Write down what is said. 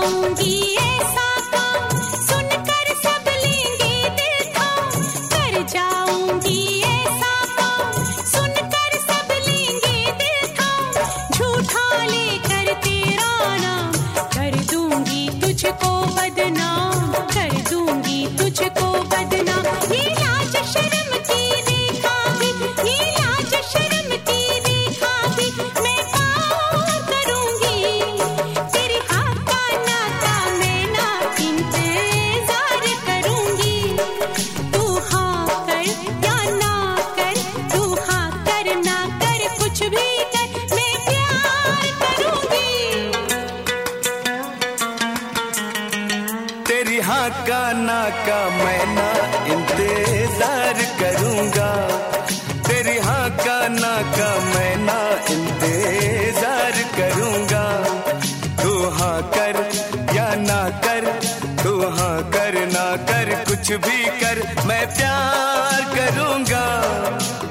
जाऊंगी ऐसा काम सुनकर सब लेंगे दिल थाम। कर जाऊंगी ऐसा काम सुनकर सब लेंगे दिल थाम। झूठा लेकर तेरा नाम कर दूंगी तुझको बदनाम। कर दूंगी तुझको बदनाम। ये लाज शर्म की रेखा भी, ये लाज शर्म की रेखा भी मैं पार करूंगी। तेरे हाँ का ना का मैं ना इंतजार करूंगी। तू हाँ कर या ना कर, तू हाँ कर ना कर कुछ भी कर, मैं प्यार करूंगी। तेरी हाँ का ना का मैं ना इंतजार करूंगा। तेरी हाँ का ना का मैं ना इंतजार करूंगा। तू हाँ कर या ना कर, तू हाँ कर ना कर कुछ भी कर, मैं प्यार करूंगा।